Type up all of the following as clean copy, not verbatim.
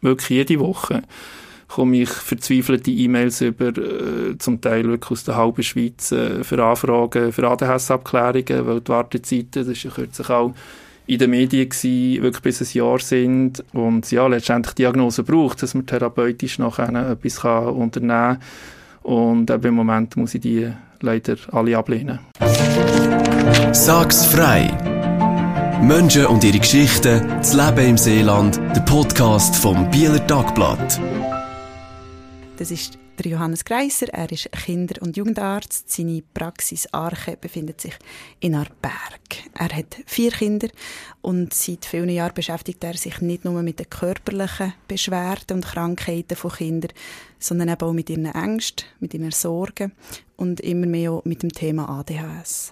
wirklich jede Woche komme ich verzweifelte E-Mails über, zum Teil wirklich aus der halben Schweiz, für Anfragen, für ADHS-Abklärungen, weil die Wartezeiten, das ist ja kürzlich auch in den Medien gewesen, wirklich bis ein Jahr sind und ja, letztendlich Diagnose braucht, dass man therapeutisch nachher etwas unternehmen kann. Und eben im Moment muss ich die leider alle ablehnen. Sag's frei! Menschen und ihre Geschichten, das Leben im Seeland, der Podcast vom Bieler Tagblatt. Das ist der Johannes Greiser, er ist Kinder- und Jugendarzt. Seine Praxis Arche befindet sich in Aarberg. Er hat 4 Kinder und seit vielen Jahren beschäftigt er sich nicht nur mit den körperlichen Beschwerden und Krankheiten von Kindern, sondern eben auch mit ihren Ängsten, mit ihren Sorgen und immer mehr auch mit dem Thema ADHS.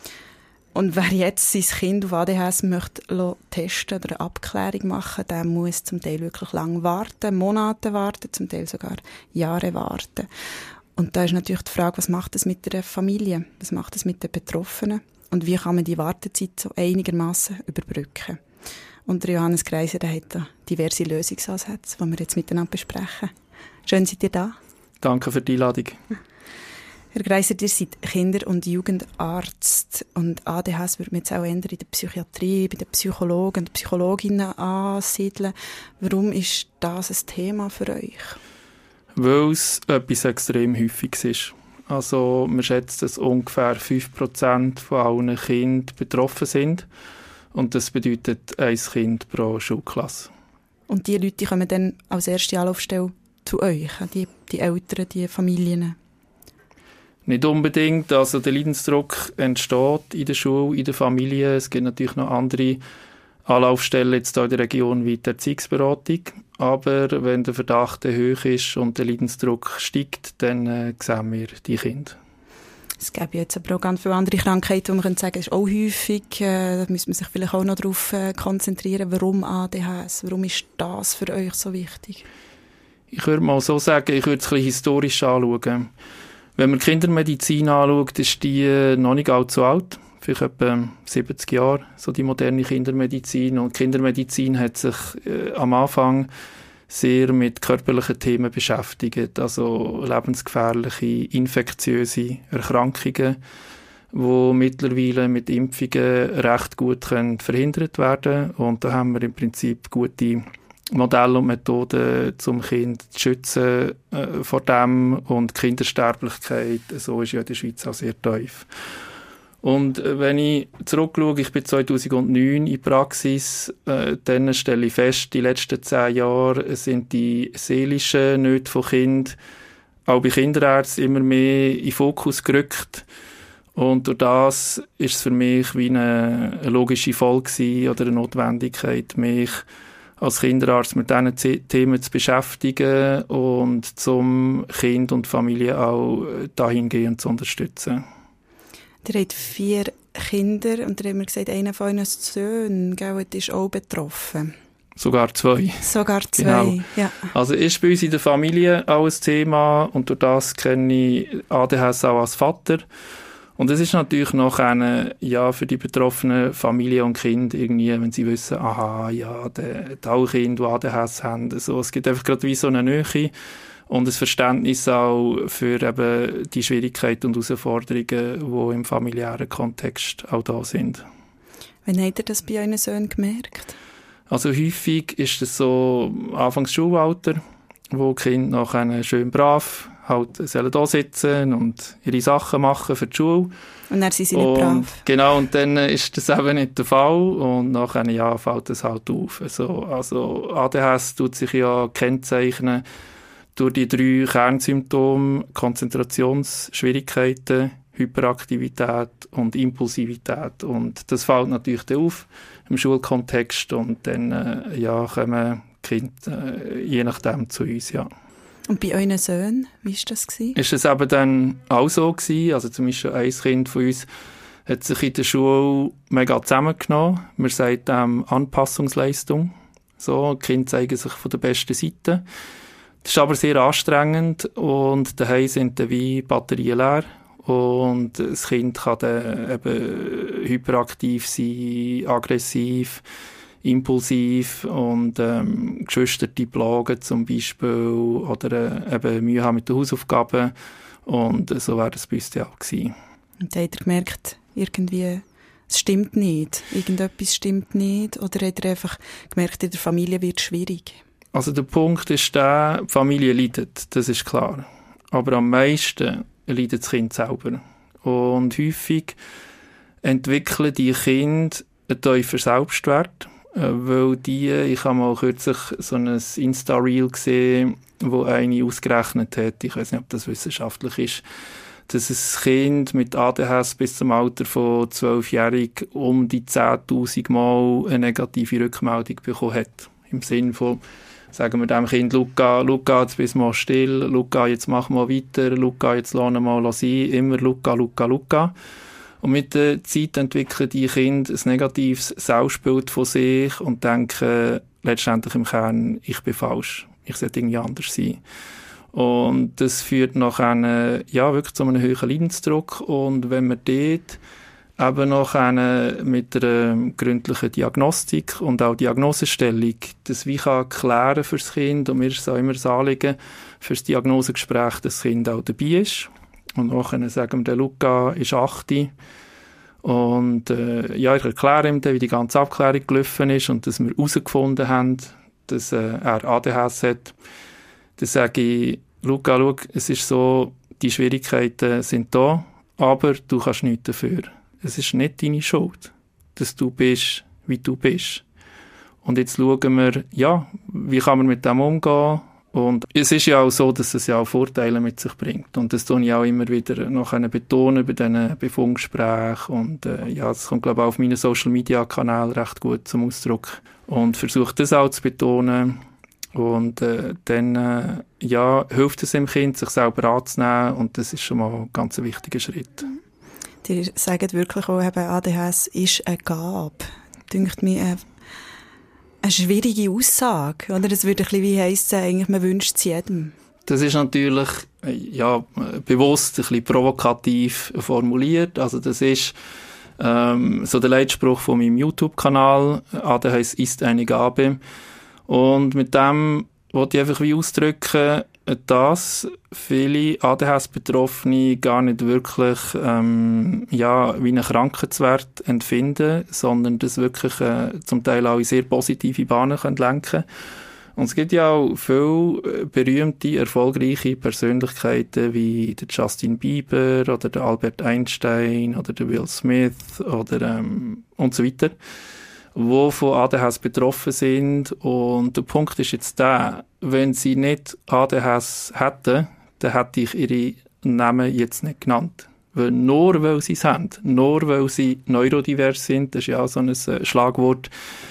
Und wer jetzt sein Kind auf ADHS möchte testen oder eine Abklärung machen, der muss zum Teil wirklich lange warten, Monate warten, zum Teil sogar Jahre warten. Und da ist natürlich die Frage, was macht das mit der Familie? Was macht das mit den Betroffenen? Und wie kann man die Wartezeit so einigermaßen überbrücken? Und der Johannes Greiser, der hat da diverse Lösungsansätze, die wir jetzt miteinander besprechen. Schön, seid ihr da. Danke für die Einladung. Herr Greiser, ihr seid Kinder- und Jugendarzt und ADHS würde man jetzt auch eher in der Psychiatrie, bei den Psychologen und Psychologinnen ansiedeln. Warum ist das ein Thema für euch? Weil es etwas extrem Häufiges ist. Also man schätzt, dass ungefähr 5% von allen Kindern betroffen sind und das bedeutet 1 Kind pro Schulklasse. Und die Leute, die kommen dann als erste Anlaufstelle zu euch, die Eltern, die Familien? Nicht unbedingt. Also der Leidensdruck entsteht in der Schule, in der Familie. Es gibt natürlich noch andere Anlaufstellen jetzt hier in der Region wie die Erziehungsberatung. Aber wenn der Verdacht hoch ist und der Leidensdruck steigt, dann sehen wir die Kinder. Es gäbe jetzt aber auch ganz viele andere Krankheiten, wo man sagen könnte, ist auch häufig. Da müsste man sich vielleicht auch noch darauf konzentrieren. Warum ADHS? Warum ist das für euch so wichtig? Ich würde mal so sagen, ich würde es ein bisschen historisch anschauen. Wenn man die Kindermedizin anschaut, ist die noch nicht allzu alt. Vielleicht etwa 70 Jahre, so die moderne Kindermedizin. Und die Kindermedizin hat sich am Anfang sehr mit körperlichen Themen beschäftigt. Also lebensgefährliche, infektiöse Erkrankungen, die mittlerweile mit Impfungen recht gut verhindert werden können. Und da haben wir im Prinzip gute Modelle und Methoden, um Kinder zu schützen vor dem. Und die Kindersterblichkeit, so ist ja in der Schweiz auch sehr tief. Und wenn ich zurückschaue, ich bin 2009 in die Praxis, dann stelle ich fest, die letzten 10 Jahre sind die seelischen Nöte von Kindern, auch bei Kinderärzten, immer mehr in den Fokus gerückt. Und durch das ist es für mich wie eine logische Folge oder eine Notwendigkeit, mich als Kinderarzt mit diesen Themen zu beschäftigen und zum Kind und Familie auch dahingehend zu unterstützen. Ihr habt 4 Kinder und ihr habt mir gesagt, einer von euren Söhnen ist auch betroffen. Sogar 2. Sogar 2, genau. Ja. Also ist bei uns in der Familie auch ein Thema und durch das kenne ich ADHS auch als Vater. Und es ist natürlich noch für die betroffenen Familie und Kinder irgendwie, wenn sie wissen, aha, ja, die auch Kinder, die ADHS haben. Also, es gibt einfach gerade wie so eine Nähe und ein Verständnis auch für eben die Schwierigkeiten und Herausforderungen, die im familiären Kontext auch da sind. Wann habt ihr das bei euren Söhnen gemerkt? Also häufig ist es so Anfangs Schulalter, wo die Kinder nachher schön brav sollen da sitzen und ihre Sachen machen für die Schule. Und dann sind sie nicht brav. Genau, und dann ist das eben nicht der Fall und nach einem Jahr fällt das halt auf. Also ADHS tut sich ja kennzeichnen durch die 3 Kernsymptome: Konzentrationsschwierigkeiten, Hyperaktivität und Impulsivität. Und das fällt natürlich dann auf im Schulkontext und dann kommen die Kinder je nachdem zu uns, ja. Und bei euren Söhnen, wie war das? Ist es eben dann auch so gewesen? Also zum Beispiel ein Kind von uns hat sich in der Schule mega zusammengenommen. Wir sagen Anpassungsleistung. So, die Kinder zeigen sich von der besten Seite. Das ist aber sehr anstrengend und daheim sind dann wie Batterien leer. Und das Kind kann dann eben hyperaktiv sein, aggressiv, impulsiv und Geschwister die plagen zum Beispiel oder eben Mühe haben mit den Hausaufgaben und so wäre das bei uns ja auch gewesen. Und habt ihr gemerkt, irgendwie, es stimmt nicht, irgendetwas stimmt nicht oder habt ihr einfach gemerkt, in der Familie wird es schwierig? Also der Punkt ist der, die Familie leidet, das ist klar. Aber am meisten leidet das Kind selber. Und häufig entwickeln die Kinder einen tiefen Selbstwert, weil ich habe mal kürzlich so ein Insta-Reel gesehen, wo eine ausgerechnet hat, ich weiß nicht, ob das wissenschaftlich ist, dass ein Kind mit ADHS bis zum Alter von 12-jährig um die 10'000 Mal eine negative Rückmeldung bekommen hat. Im Sinne von, sagen wir dem Kind, Luca, jetzt bist du mal still, Luca, jetzt mach mal weiter, Luca, jetzt lass mal sein, immer Luca. Und mit der Zeit entwickeln die Kinder ein negatives Selbstbild von sich und denken letztendlich im Kern, ich bin falsch, ich sollte irgendwie anders sein. Und das führt nachher wirklich zu einem hohen Leidensdruck. Und wenn man dort eben noch mit einer gründlichen Diagnostik und auch Diagnosestellung das wie kann klären fürs Kind, und mir ist es auch immer das Anliegen, fürs Diagnosegespräch, dass das Kind auch dabei ist. Und nachher sagen wir, der Luca ist 8. Und ich erkläre ihm dann, wie die ganze Abklärung gelaufen ist und dass wir herausgefunden haben, dass er ADHS hat. Dann sage ich, Luca, schau, es ist so, die Schwierigkeiten sind da, aber du kannst nichts dafür. Es ist nicht deine Schuld, dass du bist, wie du bist. Und jetzt schauen wir, wie kann man mit dem umgehen? Und es ist ja auch so, dass es ja auch Vorteile mit sich bringt. Und das tue ich auch immer wieder noch betonen bei diesen Befundgesprächen. Und das kommt, glaube ich, auch auf meinen Social-Media-Kanälen recht gut zum Ausdruck. Und versuche das auch zu betonen. Und dann hilft es dem Kind, sich selber anzunehmen. Und das ist schon mal ein ganz wichtiger Schritt. Die sagen wirklich auch, eben, ADHS ist eine Gabe. Dünkt mir eine schwierige Aussage. Oder? Es würde ein bisschen wie heissen, eigentlich, man wünscht es jedem. Das ist natürlich bewusst ein bisschen provokativ formuliert. Also das ist so der Leitspruch von meinem YouTube-Kanal. ADHS ist eine Gabe. Und mit dem wollte ich einfach wie ausdrücken, dass viele ADHS-Betroffene gar nicht wirklich wie einen Krankheitswert empfinden, sondern das wirklich zum Teil auch in sehr positive Bahnen lenken können. Und es gibt ja auch viele berühmte, erfolgreiche Persönlichkeiten wie der Justin Bieber oder der Albert Einstein oder der Will Smith oder und so weiter, die von ADHS betroffen sind. Und der Punkt ist jetzt der, wenn sie nicht ADHS hätten, dann hätte ich ihre Namen jetzt nicht genannt. Nur weil sie es haben, nur weil sie neurodivers sind, das ist ja auch so ein Schlagwort,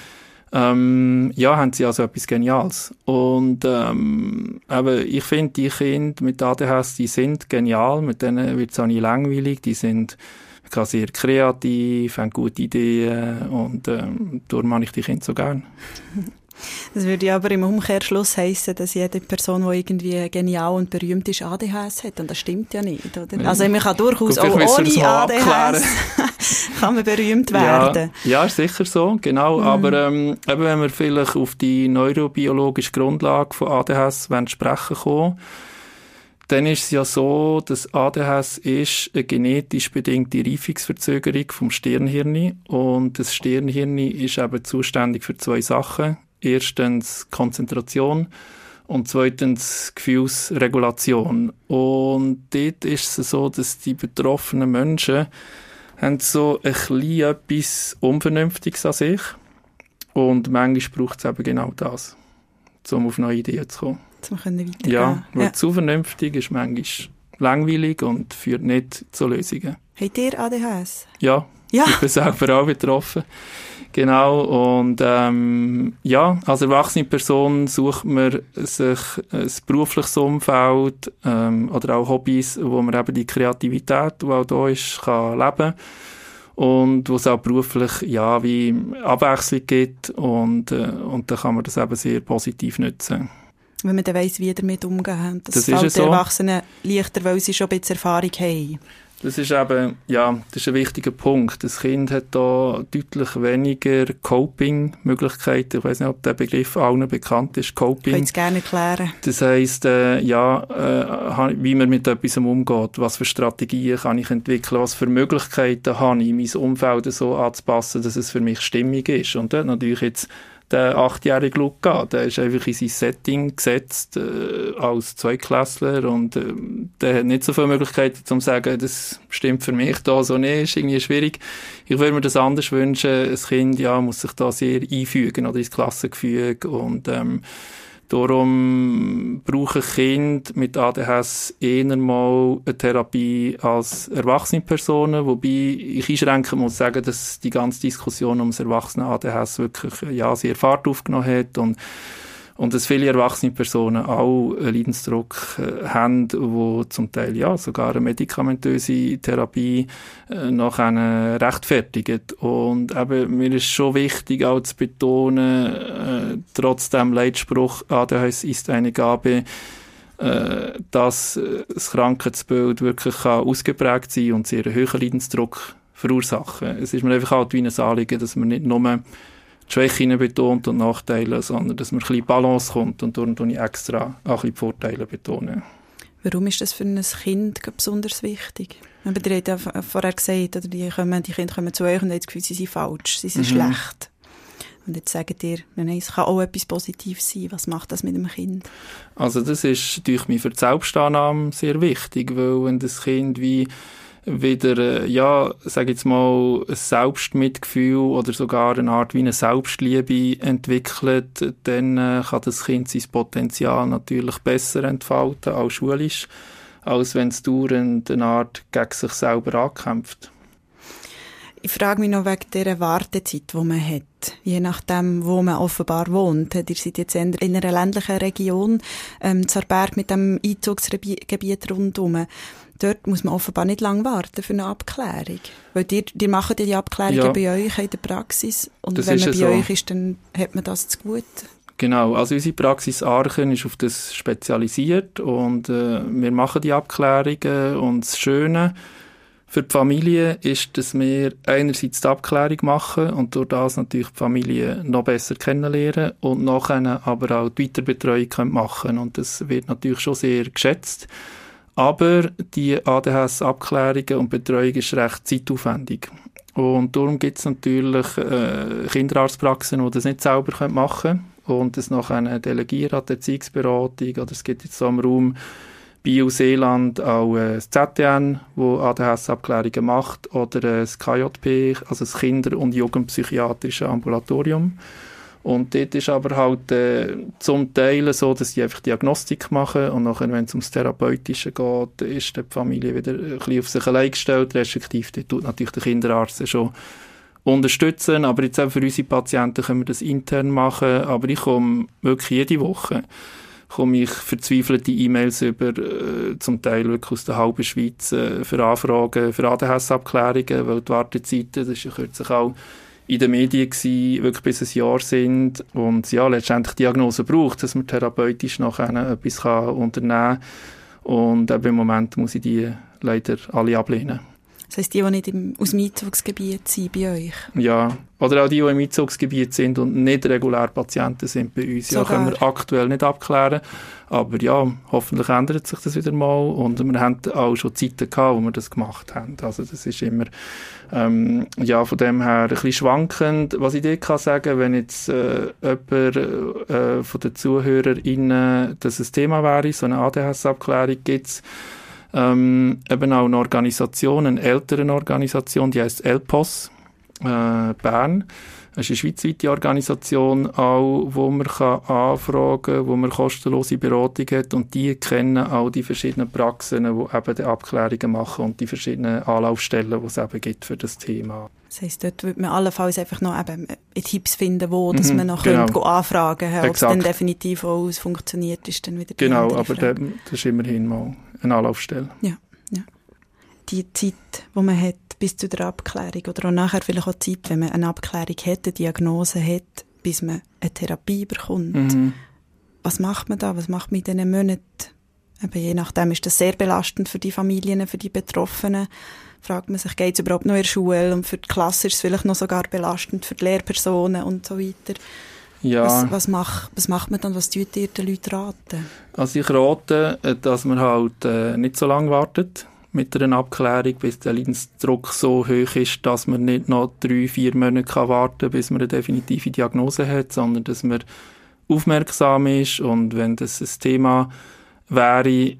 haben sie also etwas Geniales. Und ich finde, die Kinder mit ADHS, die sind genial, mit denen wird es auch nicht langweilig, die sind sehr kreativ, haben gute Ideen und darum mag ich die Kinder so gern. Das würde aber im Umkehrschluss heissen, dass jede Person, die irgendwie genial und berühmt ist, ADHS hat. Und das stimmt ja nicht, oder? Also man kann durchaus auch ohne ADHS kann man berühmt werden. Ja, ist sicher so, genau. Aber eben, wenn wir vielleicht auf die neurobiologische Grundlage von ADHS sprechen kommen, dann ist es ja so, dass ADHS ist eine genetisch bedingte Reifungsverzögerung vom Stirnhirn. Und das Stirnhirn ist eben zuständig für 2 Sachen. Erstens Konzentration und zweitens Gefühlsregulation. Und dort ist es so, dass die betroffenen Menschen haben so ein bisschen etwas Unvernünftiges an sich. Und manchmal braucht es eben genau das, um auf neue Ideen zu kommen. Zum können weitergehen. Ja, weil zu vernünftig ist manchmal langweilig und führt nicht zu Lösungen. Habt ihr ADHS? Ja, ich bin selber auch betroffen. Genau, und als erwachsene Person sucht man sich ein berufliches Umfeld oder auch Hobbys, wo man eben die Kreativität, die auch da ist, kann leben und wo es auch beruflich wie Abwechslung gibt und dann kann man das eben sehr positiv nutzen. Wenn man dann weiss, wie damit umgehen. Das fällt den Erwachsenen leichter, weil sie schon ein bisschen Erfahrung haben. Das ist eben, das ist ein wichtiger Punkt. Das Kind hat da deutlich weniger Coping-Möglichkeiten. Ich weiss nicht, ob der Begriff allen bekannt ist. Coping. Ich kann es gerne erklären. Das heisst, wie man mit etwas umgeht. Was für Strategien kann ich entwickeln? Was für Möglichkeiten habe ich, mein Umfeld so anzupassen, dass es für mich stimmig ist? Und dort natürlich jetzt der 8-jährige Luca, der ist einfach in sein Setting gesetzt als Zweiklässler und der hat nicht so viele Möglichkeiten, um zu sagen, das stimmt für mich da so nicht, ist irgendwie schwierig. Ich würde mir das anders wünschen. Ein Kind muss sich da sehr einfügen oder ins Klassengefüge und darum brauchen Kinder mit ADHS eher mal eine Therapie als erwachsene Personen, wobei ich einschränken muss sagen, dass die ganze Diskussion um das erwachsene ADHS wirklich sehr Fahrt aufgenommen hat und dass viele erwachsene Personen auch einen Leidensdruck haben, wo zum Teil sogar eine medikamentöse Therapie nachher rechtfertigt. Und eben, mir ist schon wichtig auch zu betonen, trotz dem Leitspruch ADHS ist eine Gabe, dass das Krankheitsbild wirklich ausgeprägt sein und sehr hohen Leidensdruck verursachen. Es ist mir einfach halt wie ein Anliegen, dass man nicht nur die Schwächen betont und Nachteile, sondern dass man ein bisschen Balance kommt und darum betone ich extra auch ein bisschen die Vorteile betonen. Warum ist das für ein Kind besonders wichtig? Man hat ja vorher gesagt, oder die Kinder kommen zu euch und haben das Gefühl, sie sind falsch, sie sind schlecht. Und jetzt sagt ihr, nein, es kann auch etwas Positives sein. Was macht das mit dem Kind? Also das ist natürlich für die Selbstannahme sehr wichtig, weil wenn das Kind wieder, sag jetzt mal, ein Selbstmitgefühl oder sogar eine Art wie eine Selbstliebe entwickelt, dann kann das Kind sein Potenzial natürlich besser entfalten, auch schulisch, als wenn es dauernd eine Art gegen sich selber ankämpft. Ich frage mich noch wegen dieser Wartezeit, die man hat. Je nachdem, wo man offenbar wohnt. Ihr seid jetzt in einer ländlichen Region, Zarberg mit dem Einzugsgebiet rundherum. Dort muss man offenbar nicht lange warten für eine Abklärung. Weil ihr macht ja die Abklärungen bei euch in der Praxis. Und das wenn man bei euch ist, dann hat man das zu gut. Genau, also unsere Praxis Archen ist auf das spezialisiert und wir machen die Abklärungen. Und das Schöne für die Familie ist, dass wir einerseits die Abklärung machen und durch das natürlich die Familie noch besser kennenlernen und nachher aber auch die Weiterbetreuung machen können. Und das wird natürlich schon sehr geschätzt. Aber die ADHS-Abklärungen und Betreuung ist recht zeitaufwendig. Und darum gibt es natürlich Kinderarztpraxen, die das nicht selber machen können und das nachher delegieren an die Erziehungsberatung. Oder es gibt jetzt so im Raum Bio-Seeland auch das ZTN, das ADHS-Abklärungen macht, oder das KJP, also das Kinder- und Jugendpsychiatrische Ambulatorium. Und dort ist aber halt zum Teil so, dass die einfach Diagnostik machen und nachher, wenn es ums Therapeutische geht, ist die Familie wieder ein bisschen auf sich allein gestellt, respektive dort tut natürlich der Kinderarzt schon unterstützen, aber jetzt auch für unsere Patienten können wir das intern machen, aber ich komme wirklich jede Woche verzweifelte E-Mails über, zum Teil wirklich aus der halben Schweiz, für Anfragen, für ADHS-Abklärungen, weil die Wartezeiten, das ist ja kürzlich auch in den Medien gewesen, wirklich bis ein Jahr sind und letztendlich Diagnose braucht, dass man therapeutisch nachher etwas unternehmen kann. Und im Moment muss ich die leider alle ablehnen. Das heisst, die nicht aus dem Einzugsgebiet sind bei euch? Ja, oder auch die im Einzugsgebiet sind und nicht regulär Patienten sind bei uns. Ja, können wir aktuell nicht abklären. Aber ja, hoffentlich ändert sich das wieder mal. Und wir haben auch schon Zeiten gehabt, wo wir das gemacht haben. Also das ist immer, von dem her ein bisschen schwankend. Was ich dir kann sagen, wenn jetzt jemand von den ZuhörerInnen das ein Thema wäre, so eine ADHS-Abklärung gibt's, eben auch eine Organisation, eine ältere Organisation, die heisst ELPOS, Bern. Das ist eine schweizweite Organisation, auch, wo man anfragen kann, wo man kostenlose Beratung hat und die kennen auch die verschiedenen Praxen, die eben die Abklärungen machen und die verschiedenen Anlaufstellen, die es eben gibt für das Thema. Das heisst, dort würde man allenfalls einfach noch eben Tipps finden, dass man noch anfragen kann, ob es dann definitiv auch funktioniert, ist dann wieder die Genau, aber das ist immerhin mal eine Anlaufstelle. Ja. Die Zeit, die man hat bis zu der Abklärung oder auch nachher vielleicht auch die Zeit, wenn man eine Abklärung hat, eine Diagnose hat, bis man eine Therapie bekommt. Was macht man da? Was macht man in diesen Monaten, Aber je nachdem ist das sehr belastend für die Familien, für die Betroffenen. Fragt man sich, geht es überhaupt noch in der Schule? Und für die Klasse ist es vielleicht noch sogar belastend für die Lehrpersonen und so weiter. Ja. Was macht man dann? Was tut ihr den Leuten raten? Also ich rate, dass man halt nicht so lange wartet mit einer Abklärung, bis der Leidensdruck so hoch ist, dass man nicht noch 3-4 Monate warten kann, bis man eine definitive Diagnose hat, sondern dass man aufmerksam ist und wenn das ein Thema wäre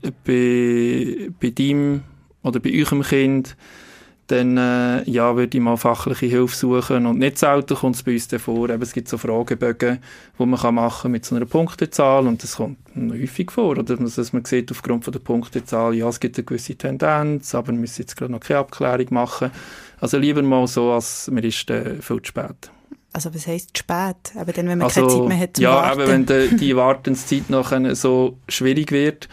bei deinem oder bei eurem Kind, dann würde ich mal fachliche Hilfe suchen. Und nicht selten kommt es bei uns vor, eben, es gibt so Fragebögen, die man machen kann mit so einer Punktezahl und das kommt häufig vor, oder dass man sieht aufgrund von der Punktezahl, ja, es gibt eine gewisse Tendenz, aber wir müssen jetzt gerade noch keine Abklärung machen. Also lieber mal so, als man ist viel zu spät. Also was heisst spät? Aber dann, wenn man keine Zeit mehr hat zum Warten? Ja, eben, wenn die Wartenszeit nachher so schwierig wird.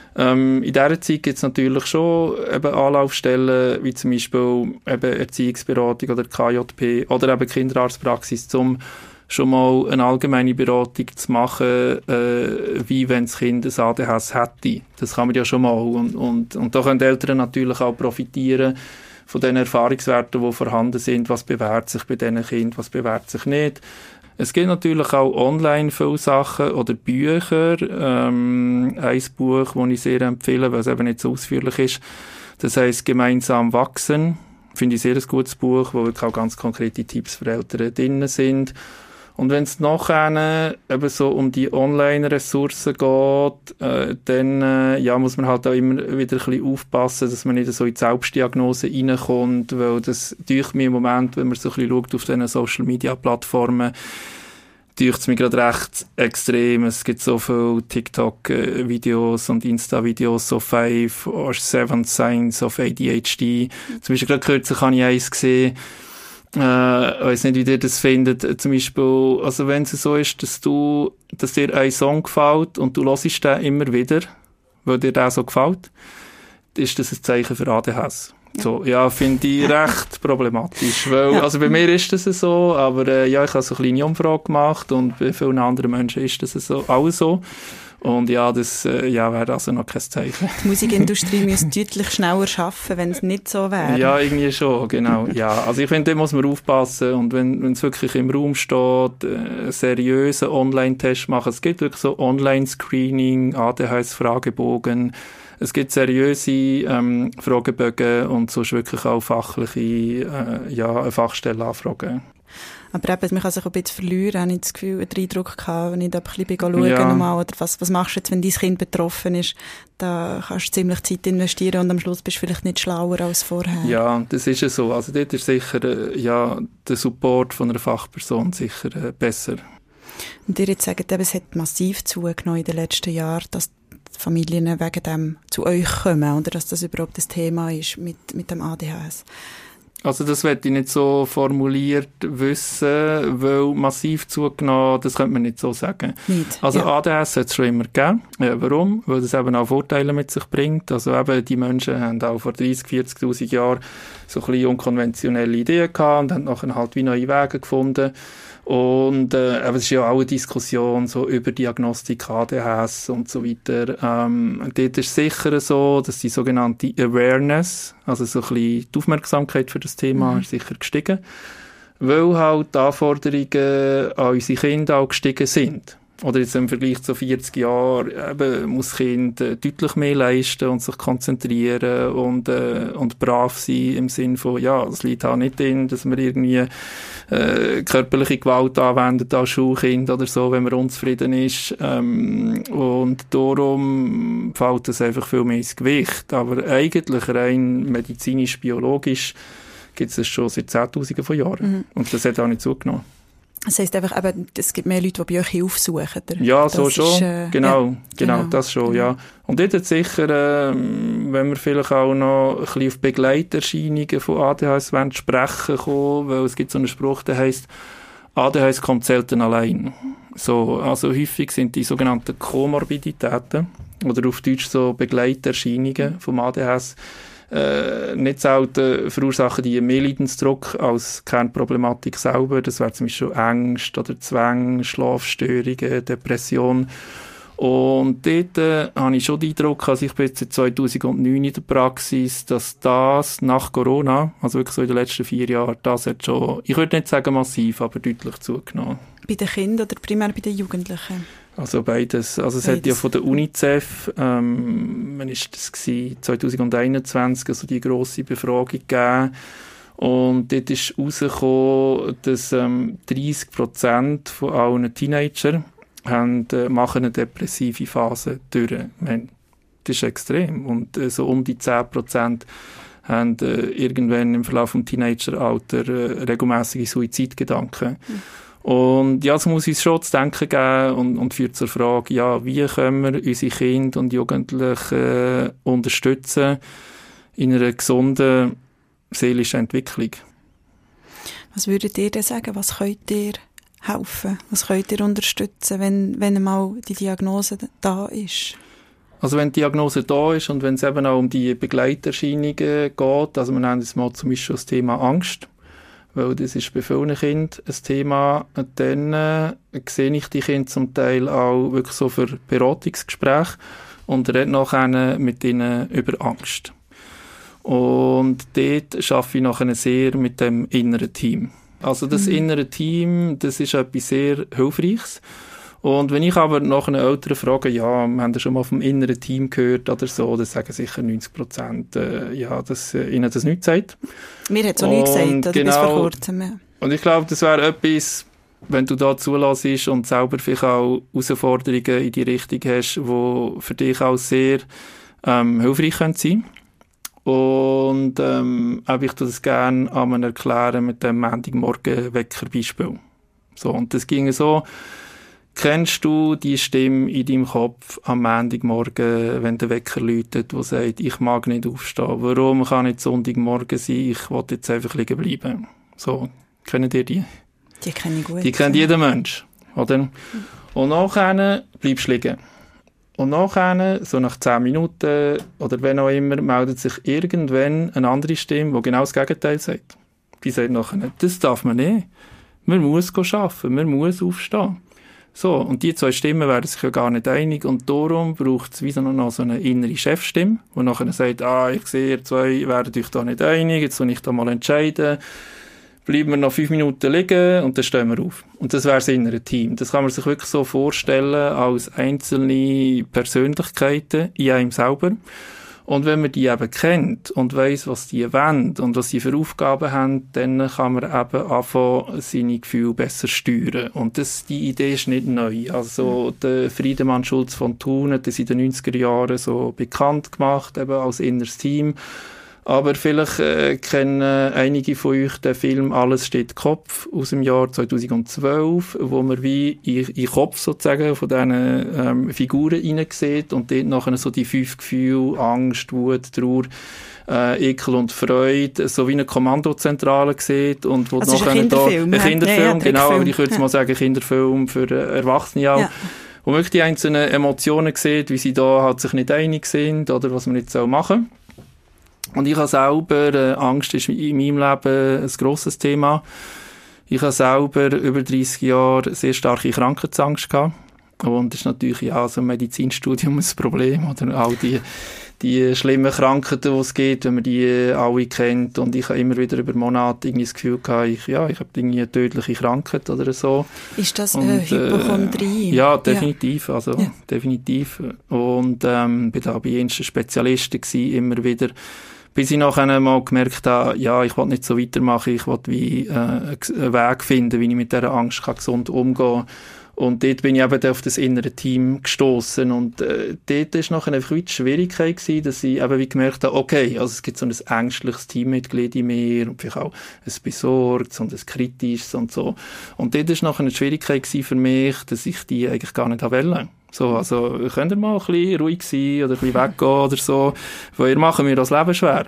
In dieser Zeit gibt es natürlich schon eben Anlaufstellen, wie zum Beispiel eben Erziehungsberatung oder KJP oder eben Kinderarztpraxis, um schon mal eine allgemeine Beratung zu machen, wie wenn das Kind ein ADHS hätte. Das kann man ja schon mal. Und da können die Eltern natürlich auch profitieren von den Erfahrungswerten, die vorhanden sind, was bewährt sich bei diesen Kindern, was bewährt sich nicht. Es gibt natürlich auch online viele Sachen oder Bücher. Ein Buch, das ich sehr empfehle, weil es eben nicht so ausführlich ist. Das heisst «Gemeinsam wachsen». Finde ich sehr ein gutes Buch, wo wirklich auch ganz konkrete Tipps für Eltern drin sind. Und wenn es nachher eben so um die Online-Ressourcen geht, dann muss man halt auch immer wieder ein bisschen aufpassen, dass man nicht so in die Selbstdiagnose reinkommt, weil das durch mich im Moment, wenn man so ein bisschen schaut auf diesen Social-Media-Plattformen, durch es mir gerade recht extrem. Es gibt so viele TikTok-Videos und Insta-Videos, so 5 or 7 Signs of ADHD. Zum Beispiel gerade kürzlich habe ich eins gesehen, ich weiss nicht, wie ihr das findet. Zum Beispiel, also wenn es so ist, dass dir ein Song gefällt und du hörst den immer wieder, weil dir der so gefällt, ist das ein Zeichen für ADHS. So, ja, finde ich recht problematisch. Weil, also bei mir ist das so, aber ich habe so eine kleine Umfrage gemacht und bei vielen anderen Menschen ist das so, auch so. Und ja, das wäre also noch kein Zeichen. Die Musikindustrie müsste deutlich schneller arbeiten, wenn es nicht so wäre. Ja, irgendwie schon, genau. Ja, also ich finde, da muss man aufpassen und wenn es wirklich im Raum steht, einen seriösen Online-Test machen. Es gibt wirklich so Online-Screening, ADHS-Fragebogen. Es gibt seriöse Fragebögen und sonst wirklich auch fachliche Fachstellen anfragen. Aber eben, man kann sich ein bisschen verlieren, habe ich das Gefühl, den Eindruck gehabt, wenn ich da ein bisschen schauen nochmal, oder was machst du jetzt, wenn dein Kind betroffen ist, da kannst du ziemlich Zeit investieren und am Schluss bist du vielleicht nicht schlauer als vorher. Ja, das ist ja so. Also dort ist sicher, der Support von einer Fachperson sicher besser. Und ihr jetzt sagt, es hat massiv zugenommen in den letzten Jahren, dass die Familien wegen dem zu euch kommen, oder dass das überhaupt das Thema ist mit dem ADHS. Also das möchte ich nicht so formuliert wissen, weil massiv zugenommen, das könnte man nicht so sagen. Nicht, also ADHS hat es schon immer gegeben. Warum? Weil das eben auch Vorteile mit sich bringt. Also eben die Menschen haben auch vor 30.000, 40.000 Jahren so ein bisschen unkonventionelle Ideen gehabt und haben nachher halt wie neue Wege gefunden. Und aber es ist ja auch eine Diskussion so über Diagnostik, ADHS und so weiter. Dort ist sicher so, dass die sogenannte Awareness, also so ein bisschen die Aufmerksamkeit für das Thema, ist sicher gestiegen, weil halt die Anforderungen an unsere Kinder auch gestiegen sind. Oder jetzt im Vergleich zu 40 Jahren eben muss das Kind deutlich mehr leisten und sich konzentrieren und brav sein im Sinn von, ja, es liegt auch nicht drin, dass man irgendwie körperliche Gewalt anwendet als Schulkind oder so, wenn man unzufrieden ist. Und darum fällt das einfach viel mehr ins Gewicht. Aber eigentlich rein medizinisch-biologisch gibt es das schon seit Zehntausenden von Jahren. Und das hat auch nicht zugenommen. Das heisst einfach, es gibt mehr Leute, die bei euch aufsuchen. Ja, so schon. Ist, genau, das schon, ja. Und dort hat sicher, wenn wir vielleicht auch noch ein bisschen auf Begleiterscheinungen von ADHS sprechen kommen, weil es gibt so einen Spruch, der heisst, ADHS kommt selten allein. So, also häufig sind die sogenannten Komorbiditäten, oder auf Deutsch so Begleiterscheinungen vom ADHS, nicht selten verursachen die mehr Leidensdruck als Kernproblematik selber. Das wäre zum Beispiel Ängste oder Zwänge, Schlafstörungen, Depression. Und dort habe ich schon den Eindruck, also ich bin jetzt seit 2009 in der Praxis, dass das nach Corona, also wirklich so in den letzten 4 Jahren, das hat schon, ich würde nicht sagen massiv, aber deutlich zugenommen. Bei den Kindern oder primär bei den Jugendlichen? Also beides. Also es hat ja von der UNICEF, wann ist das gewesen? 2021, also die grosse Befragung gegeben. Und dort ist herausgekommen, dass 30% von allen Teenagern machen eine depressive Phase durch. Das ist extrem. Und so um die 10% haben irgendwann im Verlauf des Teenageralter regelmäßige Suizidgedanken. Und ja, es muss uns schon zu denken geben und führt zur Frage, ja, wie können wir unsere Kinder und Jugendlichen unterstützen in einer gesunden seelischen Entwicklung. Was würdet ihr denn sagen? Was könnt ihr helfen? Was könnt ihr unterstützen, wenn einmal die Diagnose da ist? Also wenn die Diagnose da ist und wenn es eben auch um die Begleiterscheinungen geht, also wir nennen jetzt mal zum Beispiel das Thema Angst, weil das ist bei vielen Kindern ein Thema, dann sehe ich die Kinder zum Teil auch wirklich so für Beratungsgespräche und rede nachher mit ihnen über Angst. Und dort arbeite ich nachher sehr mit dem inneren Team. Also das innere Team, das ist etwas sehr Hilfreiches. Und wenn ich aber nach einer Eltern frage, ja, wir haben schon mal vom inneren Team gehört oder so, dann sagen sicher 90%, ja, dass ihnen das nichts sagt. Mir hat es auch nichts gesagt, oder bis vor kurzem. Ja. Und ich glaube, das wäre etwas, wenn du da zulässt und selber vielleicht auch Herausforderungen in die Richtung hast, die für dich auch sehr hilfreich sein können. Und habe ich das gerne an erklären mit dem Montagmorgen-Wecker-Beispiel. So, und das ging so: Kennst du die Stimme in deinem Kopf am Montagmorgen, wenn der Wecker läutet, die sagt, ich mag nicht aufstehen? Warum kann nicht Sonntagmorgen sein? Ich will jetzt einfach liegen bleiben. So, kennen ihr die? Die kenne ich gut. Die kennt jeder Mensch, oder? Und nachher bleibst du liegen. Und nachher, so nach 10 Minuten oder wenn auch immer, meldet sich irgendwann eine andere Stimme, die genau das Gegenteil sagt. Die sagt nachher, das darf man nicht. Man muss arbeiten, man muss aufstehen. So, und die 2 Stimmen werden sich ja gar nicht einig und darum braucht es wieder noch so eine innere Chefstimme, die nachher sagt, ich sehe, ihr 2 werdet euch da nicht einig, jetzt soll ich da mal entscheiden. Bleiben wir noch 5 Minuten liegen und dann stehen wir auf. Und das wäre das innere Team. Das kann man sich wirklich so vorstellen als einzelne Persönlichkeiten in einem selber. Und wenn man die eben kennt und weiss, was die wollen und was sie für Aufgaben haben, dann kann man eben anfangen, seine Gefühle besser steuern. Und die Idee ist nicht neu. Also der Friedemann Schulz von Thun hat das in den 90er Jahren so bekannt gemacht, eben als inneres Team. Aber vielleicht kennen einige von euch den Film «Alles steht Kopf» aus dem Jahr 2012, wo man wie in den Kopf sozusagen von diesen Figuren hineinsieht und dort nachher so die 5 Gefühle, Angst, Wut, Trauer, Ekel und Freude, so wie eine Kommandozentrale sieht. Und wo also nachher ein Kinderfilm. Ein Kinderfilm, ja, genau, aber ich würde mal sagen Kinderfilm für Erwachsene auch. Ja. Wo man wirklich die einzelnen Emotionen sieht, wie sie da halt sich nicht einig sind oder was man jetzt machen soll. Und ich habe selber, Angst ist in meinem Leben ein grosses Thema. Ich habe selber über 30 Jahre sehr starke Krankheitsangst gehabt. Und das ist natürlich so ein Medizinstudium ein Problem. Oder all die schlimmen Krankheiten, die es gibt, wenn man die alle kennt. Und ich habe immer wieder über Monate irgendwie das Gefühl gehabt, ich habe irgendwie eine tödliche Krankheit oder so. Ist das Hypochondrie? Ja, definitiv. Ja. Also, definitiv. Und bin da bei jensten Spezialisten gewesen, immer wieder. Bis ich nachher mal gemerkt habe, ich will nicht so weitermachen, ich will wie einen Weg finden, wie ich mit dieser Angst gesund umgehen kann. Und dort bin ich eben auf das innere Team gestossen und dort war nachher einfach die Schwierigkeit gewesen, dass ich eben wie gemerkt habe, okay, also es gibt so ein ängstliches Teammitglied in mir und vielleicht auch ein besorgtes und ein kritisches und so. Und dort war nachher eine Schwierigkeit gewesen für mich, dass ich die eigentlich gar nicht wollte. So, also, könnt ihr mal ein bisschen ruhig sein oder ein bisschen weggehen oder so, weil ihr macht mir das Leben schwer.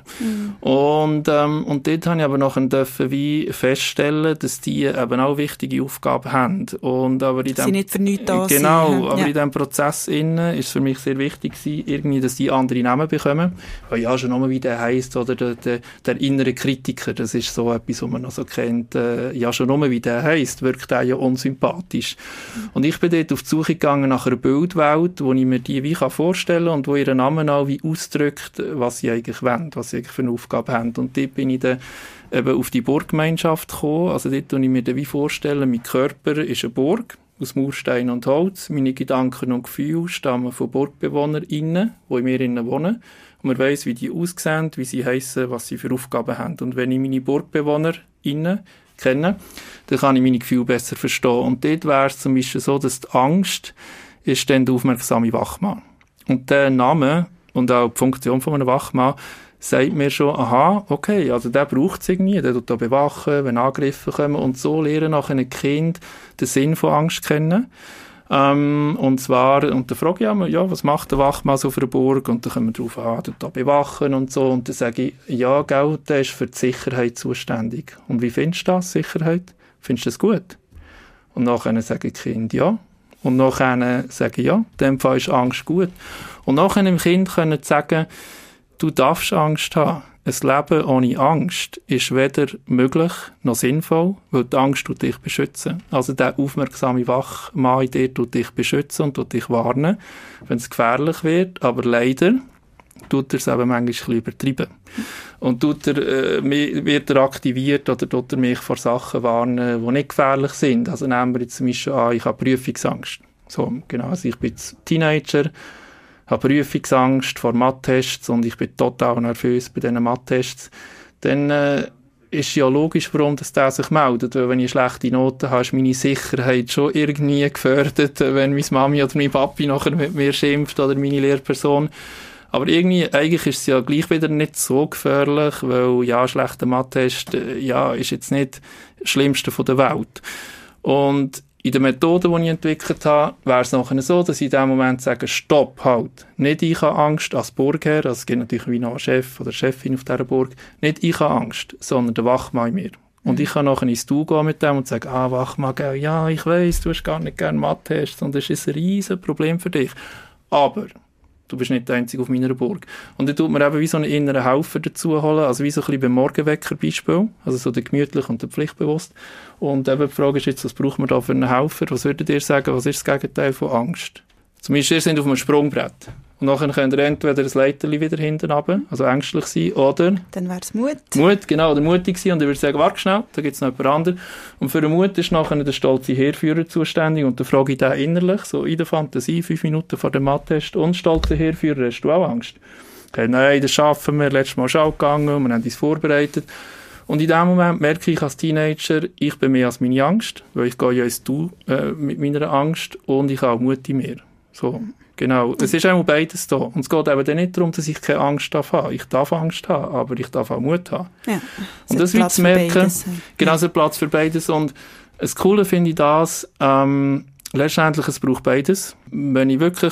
Und dort habe ich aber nachher dürfen wie feststellen, dass die eben auch wichtige Aufgaben haben. Und aber in sie nicht für nichts da sind. Genau, aber in diesem Prozess innen ist es für mich sehr wichtig gewesen, irgendwie, dass die andere Namen bekommen. Weil schon nochmal, wie der heisst, oder der innere Kritiker, das ist so etwas, was man noch so kennt. Schon nochmal, wie der heisst, wirkt der ja unsympathisch. Und ich bin dort auf die Suche gegangen nach einer Bildwelt, wo ich mir die wie vorstellen kann und wo ihr Name auch wie ausdrückt, was sie eigentlich wollen, was sie eigentlich für eine Aufgabe haben. Und dort bin ich dann eben auf die Burggemeinschaft gekommen. Also dort kann ich mir dann wie vorstellen, mein Körper ist eine Burg aus Mauerstein und Holz. Meine Gedanken und Gefühle stammen von BurgbewohnerInnen, die in mir innen wohnen. Und man weiss, wie die aussehen, wie sie heissen, was sie für Aufgaben haben. Und wenn ich meine BurgbewohnerInnen kenne, dann kann ich meine Gefühle besser verstehen. Und dort wäre es zum Beispiel so, dass die Angst ist dann der aufmerksame Wachmann. Und der Name und auch die Funktion von einem Wachmann sagt mir schon, aha, okay, also der braucht es irgendwie, der tut da bewachen, wenn Angriffe kommen. Und so lernen nachher ein Kind den Sinn von Angst kennen. Und zwar, und dann frage ich einmal, ja, was macht der Wachmann so für eine Burg? Und dann kommen wir drauf, der tut da bewachen und so. Und dann sage ich, ja, gell, der ist für die Sicherheit zuständig. Und wie findest du das, Sicherheit? Findest du das gut? Und nachher sagen die Kinder, ja. Und nachher sagen, ja, in dem Fall ist Angst gut. Und nachher dem Kind können sagen, du darfst Angst haben. Ein Leben ohne Angst ist weder möglich noch sinnvoll, weil die Angst tut dich beschützen. Also der aufmerksame Wachmann in dir tut dich beschützen und tut dich warnen, wenn es gefährlich wird. Aber leider tut er es eben manchmal ein bisschen übertreiben. Und wird er aktiviert oder tut er mich vor Sachen warnen, die nicht gefährlich sind. Also nehmen wir jetzt zum Beispiel an, ich habe Prüfungsangst. So, genau, also ich bin jetzt Teenager, habe Prüfungsangst vor Mathe-Tests und ich bin total nervös bei diesen Mathe-Tests, dann ist ja logisch, warum der sich meldet. Weil wenn ich schlechte Noten habe, ist meine Sicherheit schon irgendwie gefährdet, wenn meine Mami oder mein Papi nachher mit mir schimpft oder meine Lehrperson. Aber irgendwie, eigentlich ist es ja gleich wieder nicht so gefährlich, weil ja, schlechter Mathe-Test, ja, ist jetzt nicht das Schlimmste von der Welt. Und in der Methode, die ich entwickelt habe, wäre es nachher so, dass ich in dem Moment sage, stopp, halt. Nicht ich habe Angst als Burgherr, also es gibt natürlich wie noch einen Chef oder Chefin auf dieser Burg, nicht ich habe Angst, sondern der Wachmann in mir. Und ich kann nachher ins Du gehen mit dem und sagen, Wachmann, ja, ich weiss, du hast gar nicht gerne Mathe-Tests und das ist ein riesen Problem für dich. Aber du bist nicht der Einzige auf meiner Burg. Und dann tut man eben wie so einen inneren Helfer dazu holen, also wie so ein bisschen beim Morgenwecker-Beispiel, also so der gemütlich und der pflichtbewusst. Und eben die Frage ist jetzt, was braucht man da für einen Helfer? Was würdet ihr sagen, was ist das Gegenteil von Angst? Zum Beispiel, ihr seid auf einem Sprungbrett. Und nachher könnt ihr entweder ein Leiterli wieder hinten runter, also ängstlich sein, oder... Dann wäre es Mut. Mut, genau, oder mutig sein. Und ich würde sagen, warte schnell, da gibt es noch jemand anderes. Und für den Mut ist nachher der stolze Heerführer zuständig. Und dann frage ich den innerlich, so in der Fantasie, 5 Minuten vor dem Mathe-Test, und stolze Heerführer, hast du auch Angst? Okay, nein, das schaffen wir, letztes Mal ist auch gegangen, wir haben uns vorbereitet. Und in dem Moment merke ich als Teenager, ich bin mehr als meine Angst, weil ich gehe ja ins Du mit meiner Angst und ich habe auch Mut in mir. So, genau. Es ist einmal beides da. Und es geht eben dann nicht darum, dass ich keine Angst haben. Ich darf Angst haben, aber ich darf auch Mut haben. Ja, und das wird zu merken, genau, so Platz für beides. Und das Coole finde ich das, letztendlich, es braucht beides. Wenn ich wirklich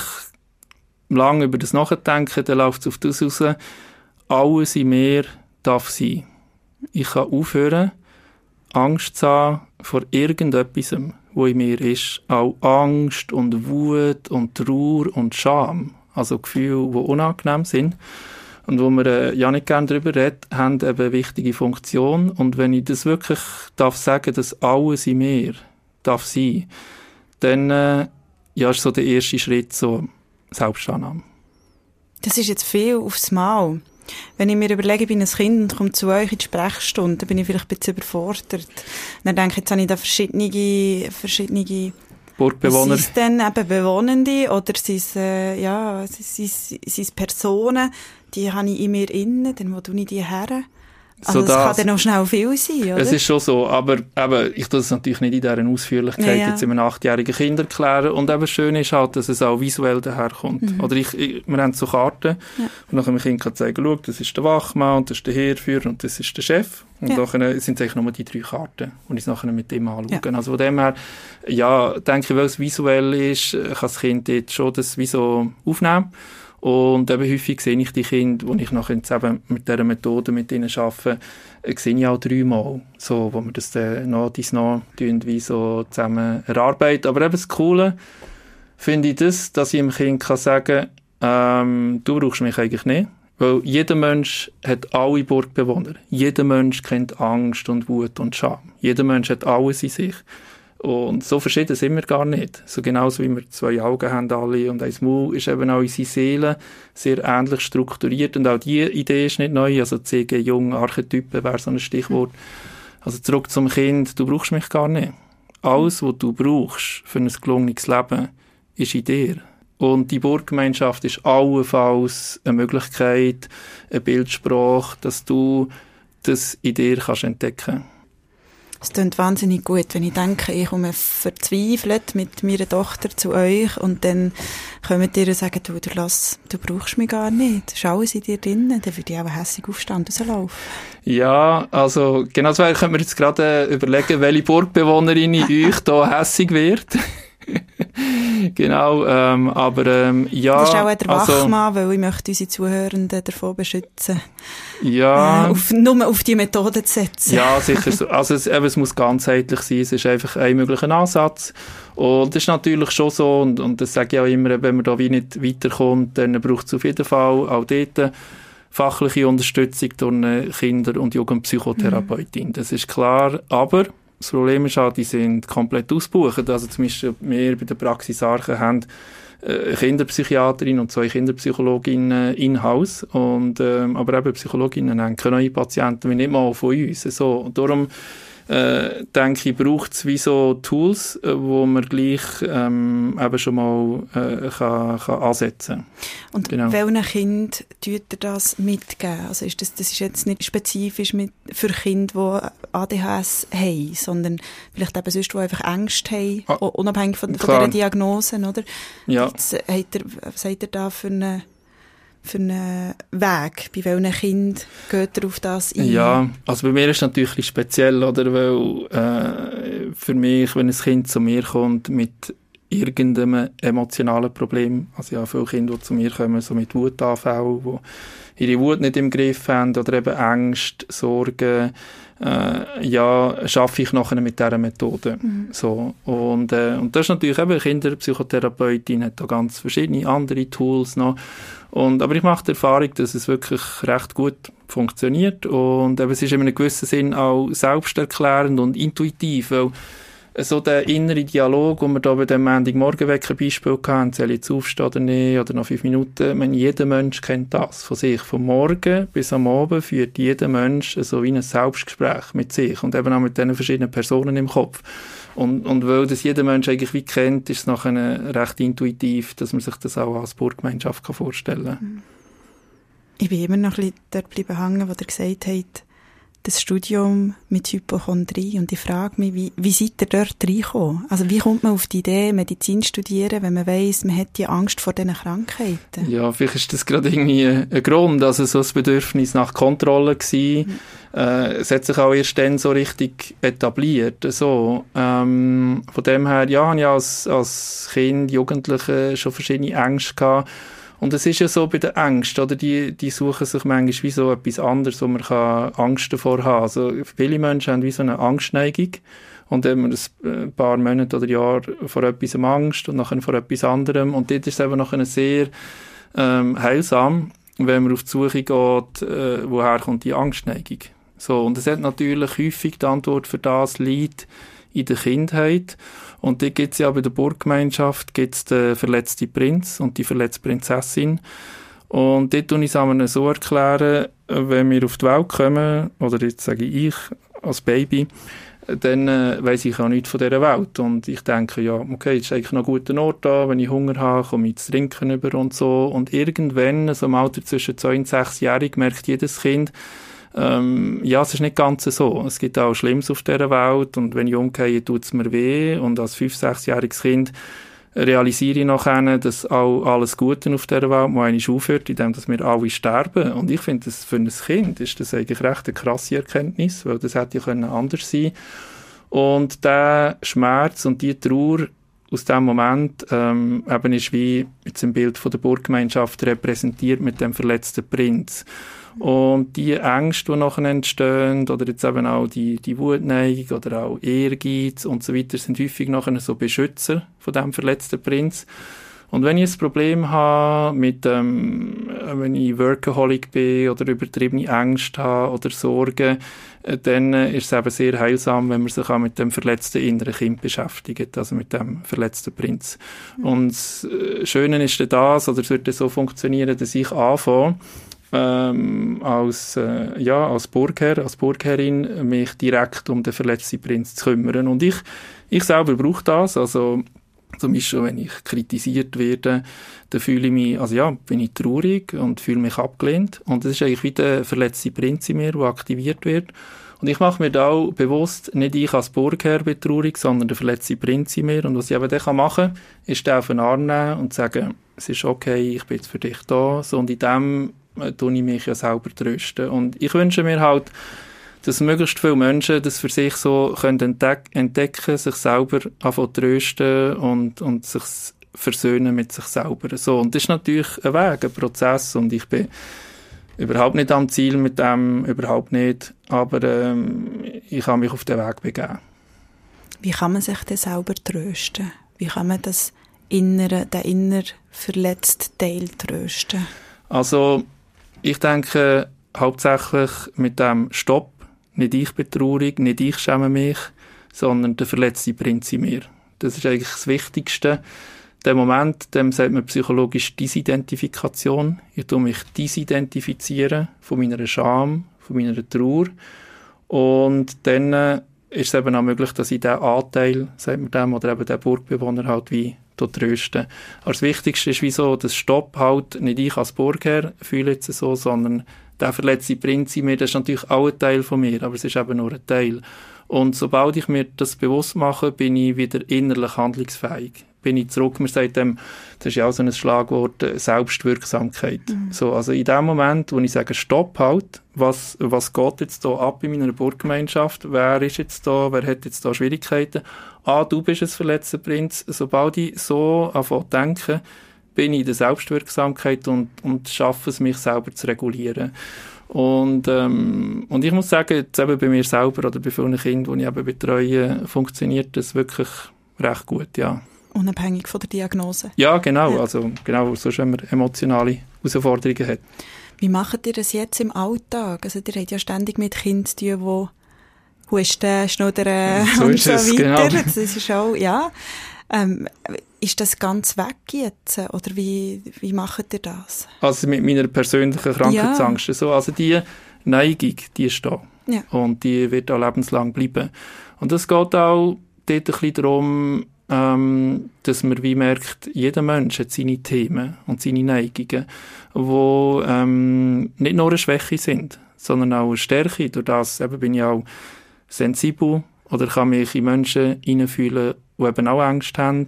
lange über das nachdenke, dann läuft es auf das raus, alles in mir darf sein. Ich kann aufhören, Angst zu haben vor irgendetwas, was in mir ist. Auch Angst und Wut und Trauer und Scham. Also Gefühle, die unangenehm sind und wo man ja nicht gerne darüber redet, haben eben eine wichtige Funktion. Und wenn ich das wirklich darf sagen, dass alles in mir darf sein, dann ja, ist so der erste Schritt so Selbstannahme. Das ist jetzt viel aufs Mal. Wenn ich mir überlege, ich bin ein Kind und komme zu euch in die Sprechstunde, dann bin ich vielleicht ein bisschen überfordert. Dann denke ich, jetzt habe ich da verschiedene Burgbewohner. Sind es dann eben Bewohnende oder sind es Personen, die habe ich in mir innen, dann wo tue ich die her? Also so das kann dann noch schnell viel sein, oder? Es ist schon so, aber ich tue das natürlich nicht in dieser Ausführlichkeit jetzt in einem 8-jährigen Kind erklären. Und eben schön ist halt, dass es auch visuell daherkommt. Mhm. Oder wir haben so Karten und dann kann dem Kind zeigen, schau, das ist der Wachmann und das ist der Heerführer und das ist der Chef. Und dann sind es eigentlich nur die 3 Karten und ich es nachher mit dem anschauen. Ja. Also von dem her, ja, denke ich, weil es visuell ist, kann das Kind dort schon das wie so aufnehmen. Und eben häufig sehe ich die Kinder, die ich nachher eben mit dieser Methode mit ihnen arbeite, sehe ich auch 3-mal, so, wo wir das dann noch wie so zusammen erarbeiten. Aber eben das Coole finde ich das, dass ich dem Kind kann sagen, du brauchst mich eigentlich nicht. Weil jeder Mensch hat alle Burgbewohner. Jeder Mensch kennt Angst und Wut und Scham. Jeder Mensch hat alles in sich. Und so verschieden sind wir gar nicht. So genauso wie wir 2 Augen haben alle und ein Maul, ist eben auch unsere Seele sehr ähnlich strukturiert. Und auch diese Idee ist nicht neu. Also CG Jung, Archetypen wäre so ein Stichwort. Also zurück zum Kind, du brauchst mich gar nicht. Alles, was du brauchst für ein gelungenes Leben, ist in dir. Und die Burggemeinschaft ist allenfalls eine Möglichkeit, eine Bildsprache, dass du das in dir kannst entdecken. Es klingt wahnsinnig gut, wenn ich denke, ich komme verzweifelt mit meiner Tochter zu euch und dann kommt ihr und sagen, du brauchst mich gar nicht. Schau es in dir drinnen, dann würde ich auch hässig aufstehen und rauslaufen. Ja, also genau so könnte man jetzt gerade überlegen, welche Burgbewohnerin in euch da hässig wird. Genau, aber ja. Das ist auch der Wachmann, weil ich möchte unsere Zuhörenden davon beschützen, ja, nur auf die Methode zu setzen. Ja, sicher so. Also es muss ganzheitlich sein, es ist einfach ein möglicher Ansatz. Und das ist natürlich schon so, und das sage ich auch immer, wenn man da wie nicht weiterkommt, dann braucht es auf jeden Fall auch dort fachliche Unterstützung durch eine Kinder- und Jugendpsychotherapeutin. Das ist klar, aber das Problem ist auch, die sind komplett ausgebucht. Also zum Beispiel wir bei der Praxis Arche haben eine Kinderpsychiaterin und 2 Kinderpsychologinnen in-house. Aber eben Psychologinnen haben keine neuen Patienten, wie nicht mal von uns. So. Und darum denke ich, braucht es wie so Tools, wo man gleich eben schon mal kann ansetzen. Und genau. Welchen Kind tut ihr das mitgeben? Also das ist jetzt nicht spezifisch für Kinder, die ADHS haben, sondern vielleicht eben sonst, die einfach Ängste haben, unabhängig von dieser Diagnosen, oder? Ja. Was seid ihr da für einen Weg? Bei welchen Kind geht ihr auf das ein? Ja, also bei mir ist es natürlich ein speziell, oder? Weil für mich, wenn ein Kind zu mir kommt mit irgendeinem emotionalen Problem, also ja, viele Kinder, die zu mir kommen, so mit Wutanfällen, die ihre Wut nicht im Griff haben, oder eben Ängste, Sorgen, schaffe ich nachher mit dieser Methode. So. Und das ist natürlich eben, Kinderpsychotherapeutin hat da ganz verschiedene andere Tools noch. Aber ich mache die Erfahrung, dass es wirklich recht gut funktioniert. Und eben, es ist in einem gewissen Sinn auch selbsterklärend und intuitiv, weil so der innere Dialog, den wir da bei dem Montagmorgenwecker-Beispiel hatten, soll ich jetzt aufstehen oder nicht, oder noch 5 Minuten, jeder Mensch kennt das von sich. Vom Morgen bis am Abend führt jeder Mensch so wie ein Selbstgespräch mit sich und eben auch mit diesen verschiedenen Personen im Kopf. Und weil das jeder Mensch eigentlich wie kennt, ist es nachher recht intuitiv, dass man sich das auch als Burggemeinschaft vorstellen kann. Ich bin immer noch ein bisschen dort geblieben hängen, wo ihr gesagt habt, das Studium mit Hypochondrie. Und ich frage mich, wie seid ihr dort reingekommen? Also wie kommt man auf die Idee, Medizin zu studieren, wenn man weiss, man hat die Angst vor diesen Krankheiten? Ja, vielleicht ist das gerade irgendwie ein Grund, also so ein Bedürfnis nach Kontrolle gewesen. Es hat sich auch erst dann so richtig etabliert. So, von dem her, ja, habe ich als Kind, Jugendliche schon verschiedene Ängste gehabt. Und es ist ja so bei der Angst, oder? Die suchen sich manchmal wie so etwas anderes, wo man kann Angst davor haben. Also viele Menschen haben wie so eine Angstneigung. Und dann haben wir ein paar Monate oder Jahre vor etwas Angst und nachher vor etwas anderem. Und dort ist es eben nachher sehr heilsam, wenn man auf die Suche geht, woher kommt die Angstneigung. So, und es hat natürlich häufig die Antwort für das liegt in der Kindheit. Und dort gibt es ja bei der Burggemeinschaft gibt's den verletzten Prinz und die verletzte Prinzessin. Und dort tue ich es so erklären, wenn wir auf die Welt kommen, oder jetzt sage ich als Baby, dann weiss ich auch nichts von dieser Welt. Und ich denke, ja, okay, jetzt ist eigentlich noch ein guter Ort da, wenn ich Hunger habe, komme ich zu trinken über und so. Und irgendwann, so im Alter zwischen 2 und 6-jährig, merkt jedes Kind, es ist nicht ganz so. Es gibt auch Schlimmes auf dieser Welt und wenn ich umgehe, tut es mir weh. Und als 5-, 6-jähriges Kind realisiere ich nachher, dass auch alles Gute auf dieser Welt mal einmal aufhört, indem wir alle sterben. Und ich finde, für ein Kind ist das eigentlich recht eine krasse Erkenntnis, weil das hätte ja anders sein können. Und der Schmerz und die Trauer aus dem Moment eben ist wie jetzt im Bild von der Burggemeinschaft repräsentiert mit dem verletzten Prinz. Und die Ängste, die nachher entstehen, oder jetzt eben auch die Wutneigung oder auch Ehrgeiz und so weiter, sind häufig nachher so Beschützer von diesem verletzten Prinz. Und wenn ich ein Problem habe mit wenn ich Workaholic bin oder übertriebene Ängste habe oder Sorgen, dann ist es eben sehr heilsam, wenn man sich auch mit dem verletzten inneren Kind beschäftigt, also mit dem verletzten Prinz. Und das Schöne ist dann das, oder es wird dann so funktionieren, dass ich anfange, als Burgherr, als Burgherrin mich direkt um den verletzten Prinz zu kümmern. Und ich selber brauche das, also zum Beispiel, wenn ich kritisiert werde, dann fühle ich mich, bin ich traurig und fühle mich abgelehnt. Und das ist eigentlich wie der verletzte Prinz in mir, der aktiviert wird. Und ich mache mir da auch bewusst, nicht ich als Burgherr bin traurig, sondern der verletzte Prinz in mir. Und was ich eben dann machen kann, ist den auf den Arm nehmen und sagen, es ist okay, ich bin jetzt für dich da. So, und in dem tue ich mich ja selber trösten. Und ich wünsche mir halt, dass möglichst viele Menschen das für sich so können entdecken, sich selber anfangen trösten und sich versöhnen mit sich selber. So, und das ist natürlich ein Weg, ein Prozess, und ich bin überhaupt nicht am Ziel mit dem, überhaupt nicht, aber ich habe mich auf den Weg begeben. Wie kann man sich denn selber trösten? Wie kann man den inner verletzten Teil trösten? Also, ich denke hauptsächlich mit dem Stopp. Nicht ich bin traurig, nicht ich schäme mich, sondern der verletzte Prinz in mir. Das ist eigentlich das Wichtigste. Der Moment, dem sagt man psychologisch Disidentifikation. Ich tue mich disidentifizieren von meiner Scham, von meiner Trauer. Und dann ist es eben auch möglich, dass ich diesen Anteil, sagt man dem, oder eben den Burgbewohner halt wie trösten. Aber das Wichtigste ist, wieso das Stopp halt, nicht ich als Burgherr fühle jetzt so, sondern der verletzte Prinz in mir, das ist natürlich auch ein Teil von mir, aber es ist eben nur ein Teil. Und sobald ich mir das bewusst mache, bin ich wieder innerlich handlungsfähig. Bin ich zurück, man sagt dem, das ist ja auch so ein Schlagwort, Selbstwirksamkeit. So, also in dem Moment, wo ich sage, stopp halt, was geht jetzt da ab in meiner Burggemeinschaft, wer ist jetzt da, wer hat jetzt da Schwierigkeiten, du bist ein verletzter Prinz. Sobald ich so anfange zu denken, bin ich in der Selbstwirksamkeit und schaffe es, mich selber zu regulieren. Und ich muss sagen, jetzt eben bei mir selber oder bei vielen Kindern, die ich eben betreue, funktioniert das wirklich recht gut, ja. Unabhängig von der Diagnose? Ja, genau. Ja. Also, genau, sonst, wenn man emotionale Herausforderungen hat. Wie macht ihr das jetzt im Alltag? Also, ihr habt ja ständig mit Kindern zu tun, die husten, schnuddern so und so weiter. Genau. Das ist auch, ja. Ist das ganz weg jetzt? Oder wie macht ihr das? Also mit meiner persönlichen Krankheitsangst. Ja. So, also die Neigung, die ist da. Ja. Und die wird auch lebenslang bleiben. Und es geht auch dort ein bisschen darum, dass man wie merkt, jeder Mensch hat seine Themen und seine Neigungen, die nicht nur eine Schwäche sind, sondern auch eine Stärke. Durch das eben bin ich auch sensibel oder kann mich in Menschen hineinfühlen, die eben auch Angst haben.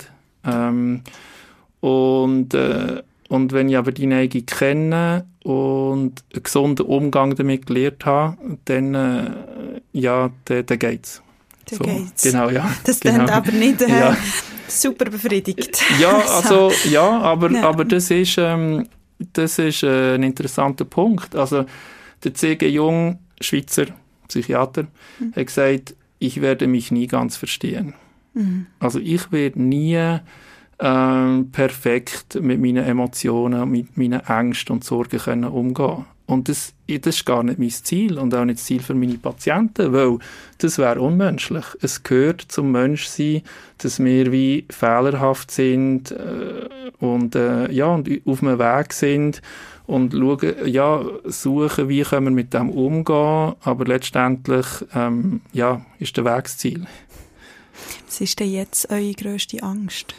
Und wenn ich aber die Neigung kenne und einen gesunden Umgang damit gelernt habe, dann geht's. So, geht's. Genau, ja. Das klingt aber nicht super befriedigt. Ja, also, ja, aber das ist ein interessanter Punkt. Also, der C.G. Jung, Schweizer Psychiater, hat gesagt, ich werde mich nie ganz verstehen. Also, ich werde nie perfekt mit meinen Emotionen, mit meinen Ängsten und Sorgen können umgehen. Und das ist gar nicht mein Ziel und auch nicht das Ziel für meine Patienten, weil das wäre unmenschlich. Es gehört zum Menschsein, dass wir wie fehlerhaft sind und auf einem Weg sind und schauen, suchen, wie können wir mit dem umgehen, aber letztendlich ist der Weg das Ziel. Was ist denn jetzt eure grösste Angst?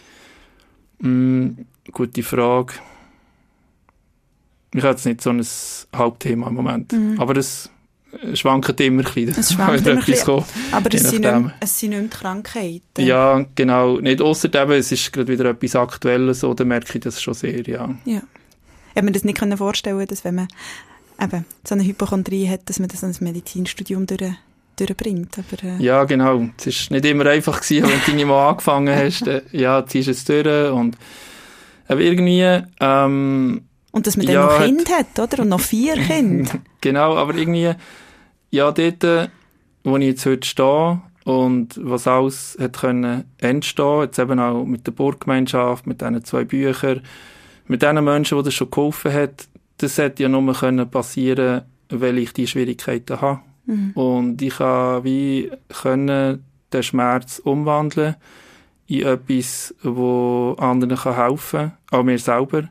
Gute Frage. Ich habe jetzt nicht so ein Hauptthema im Moment. Aber das schwankt immer ein bisschen. Es schwankt immer ein bisschen. Aber es sind nicht mehr Krankheiten. Ja, genau. Nicht ausser eben, es ist gerade wieder etwas Aktuelles, so, dann merke ich das schon sehr, ja. Ja. Ich habe mir das nicht vorstellen, dass wenn man eben so eine Hypochondrie hat, dass man das als Medizinstudium durchbringt. Aber, ja, genau. Es war nicht immer einfach gewesen, wenn du nicht mal angefangen hast. Ziehst du es durch und aber irgendwie und dass man dann noch Kind hat, oder? Und noch 4 Kinder. Genau, aber irgendwie, dort, wo ich jetzt heute stehe und was alles hat können entstehen, jetzt eben auch mit der Burggemeinschaft, mit diesen 2 Büchern, mit den Menschen, die das schon geholfen hat, das hätte ja nur passieren können, weil ich die Schwierigkeiten habe. Und ich konnte den Schmerz umwandeln in etwas, wo anderen helfen kann, auch mir selber.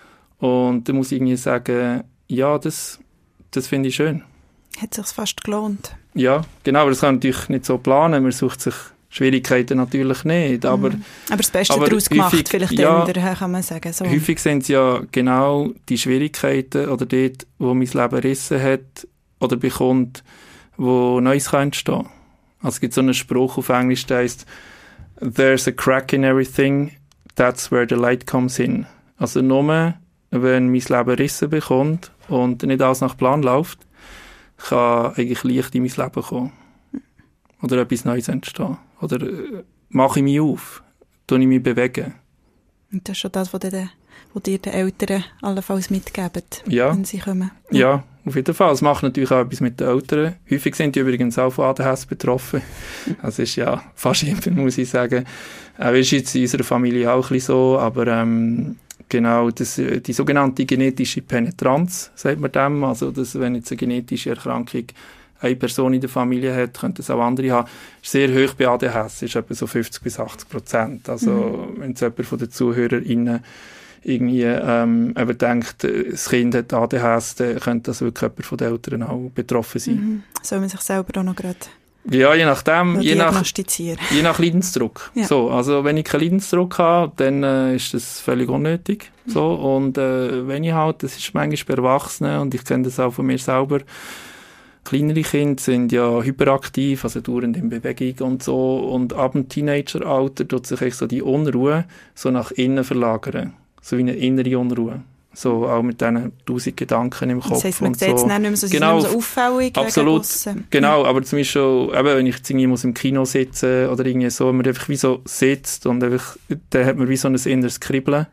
Und da muss ich irgendwie sagen, ja, das finde ich schön. Hat es sich fast gelohnt? Ja, genau, aber das kann man natürlich nicht so planen. Man sucht sich Schwierigkeiten natürlich nicht. Aber das Beste daraus gemacht, häufig, vielleicht daher kann man sagen. So. Häufig sind es ja genau die Schwierigkeiten oder dort, wo mein Leben rissen hat oder bekommt, wo Neues kann entstehen. Also es gibt so einen Spruch auf Englisch, der heisst «There's a crack in everything, that's where the light comes in». Also nur, wenn mein Leben rissen bekommt und nicht alles nach Plan läuft, kann eigentlich Licht in mein Leben kommen. Oder etwas Neues entstehen. Oder mache ich mich auf, tue ich mich bewegen. Und das ist schon das, was dir den Eltern allenfalls mitgeben, wenn sie kommen. Ja, auf jeden Fall. Es macht natürlich auch etwas mit den Eltern. Häufig sind die übrigens auch von ADHS betroffen. Das ist ja fast immer, muss ich sagen. Ist jetzt in unserer Familie auch ein bisschen so, aber genau, die sogenannte genetische Penetranz, sagt man dem. Also, dass, wenn jetzt eine genetische Erkrankung eine Person in der Familie hat, könnte es auch andere haben. Ist sehr hoch bei ADHS, ist etwa so 50-80%. Also, wenn jetzt jemand von den ZuhörerInnen irgendwie eben denkt, das Kind hat ADHS, dann könnte das wirklich jemand von den Eltern auch betroffen sein. Soll man sich selber auch noch gerade je nachdem, je nach Leidensdruck. Ja. So, also wenn ich keinen Leidensdruck habe, dann ist das völlig unnötig. So, und wenn ich halt, das ist manchmal bei Erwachsenen, und ich kenne das auch von mir selber, kleinere Kinder sind ja hyperaktiv, also dauernd in Bewegung und so, und ab dem Teenageralter tut sich echt so die Unruhe so nach innen verlagern. So wie eine innere Unruhe. So auch mit diesen 1000 Gedanken im Kopf. Das heisst, man sieht es nicht mehr so, genau, nicht mehr so auffällig. Absolut, genau, aber zum Beispiel, eben, wenn ich jetzt irgendwie im Kino sitzen oder irgendwie so, wenn man einfach wie so sitzt und einfach, dann hat man wie so ein inneres Kribbeln.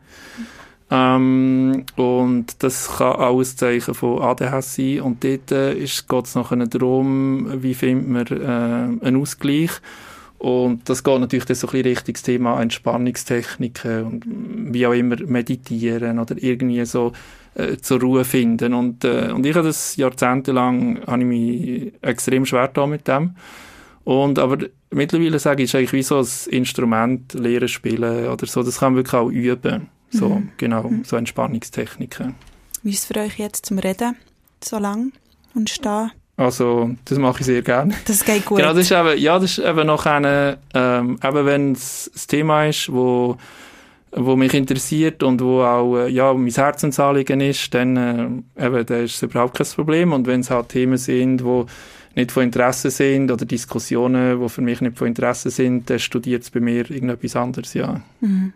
Und das kann auch ein Zeichen von ADHS sein. Und dort geht es nachher darum, wie findet man einen Ausgleich. Und das geht natürlich dann so ein bisschen Richtung das Thema Entspannungstechniken und wie auch immer meditieren oder irgendwie so zur Ruhe finden. Und ich habe das jahrzehntelang, habe ich mich extrem schwer getan mit dem. Aber mittlerweile sage ich, ist eigentlich wie so ein Instrument, Lehren, Spielen oder so, das kann man wirklich auch üben. So, genau, so Entspannungstechniken. Wie ist es für euch jetzt zum Reden so lang und stehen? Also, das mache ich sehr gerne. Das geht gut. Genau, das ist eben noch eine, eben wenn es ein Thema ist, wo mich interessiert und wo auch, mein Herzensanliegen ist, dann ist es überhaupt kein Problem. Und wenn es halt Themen sind, die nicht von Interesse sind oder Diskussionen, die für mich nicht von Interesse sind, dann studiert es bei mir irgendetwas anderes, ja. Mhm.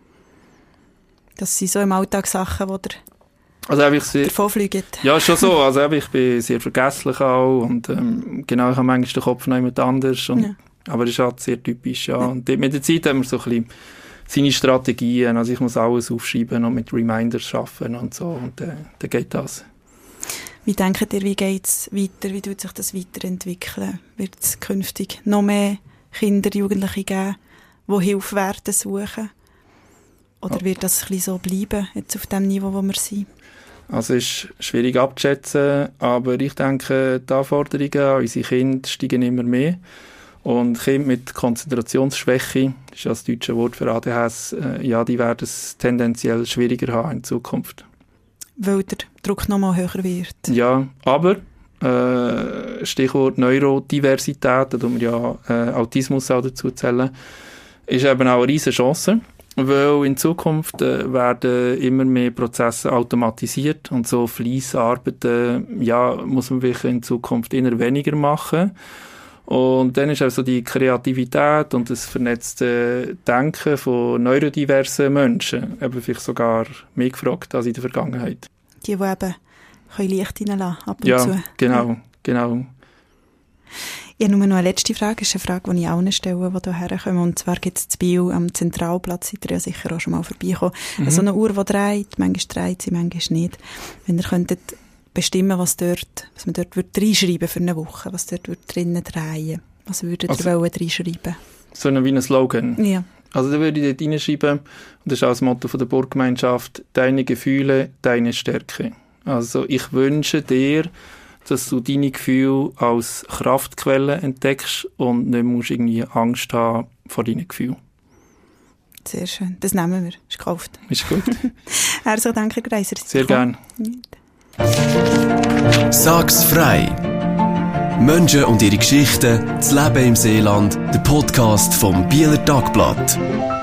Das sind so im Alltag Sachen, die davonfliegen. Ja, schon so. Also ich bin sehr vergesslich auch und genau, ich habe manchmal den Kopf noch jemand anders. Aber das ist halt sehr typisch, ja. Und mit der Zeit haben wir so ein bisschen seine Strategien. Also ich muss alles aufschreiben und mit Reminders arbeiten und so. Und dann geht das. Wie denkt ihr, wie geht es weiter? Wie tut sich das weiterentwickeln? Wird es künftig noch mehr Kinder, Jugendliche geben, die Hilfe werden suchen? Oder wird das ein bisschen so bleiben, jetzt auf dem Niveau, wo wir sind? Also es ist schwierig abzuschätzen, aber ich denke, die Anforderungen an unsere Kinder steigen immer mehr. Und Kinder mit Konzentrationsschwäche, das ist ja das deutsche Wort für ADHS, die werden es tendenziell schwieriger haben in Zukunft. Weil der Druck noch mal höher wird. Ja, aber Stichwort Neurodiversität, da tun wir ja Autismus auch dazu zählen, ist eben auch eine riesige Chance. Weil in Zukunft werden immer mehr Prozesse automatisiert und so Fleissarbeiten, muss man wirklich in Zukunft eher weniger machen. Und dann ist also die Kreativität und das vernetzte Denken von neurodiversen Menschen eben vielleicht sogar mehr gefragt als in der Vergangenheit. Die eben Licht reinlassen ab und zu. Ja, genau. Ich habe nur noch eine letzte Frage. Das ist eine Frage, die ich allen stelle, die hierher kommen. Und zwar gibt es in Biel am Zentralplatz, seid ihr ja sicher auch schon mal vorbeigekommen, so eine Uhr, die dreht. Manchmal dreht sie, manchmal nicht. Wenn ihr könntet bestimmen, was man dort reinschreiben für eine Woche, was dort drinnen drehen, was würdet ihr reinschreiben? So wie ein Slogan? Ja. Also da würde ich dort reinschreiben, und das ist auch das Motto von der Burggemeinschaft, deine Gefühle, deine Stärke. Also ich wünsche dir, dass du deine Gefühle als Kraftquelle entdeckst und nicht musst irgendwie Angst haben vor deinen Gefühlen. Sehr schön. Das nehmen wir. Ist gekauft. Ist gut. Herzlichen Dank, Herr Greiser. Sehr gerne. Sag's frei! Menschen und ihre Geschichten, das Leben im Seeland, der Podcast vom Bieler Tagblatt.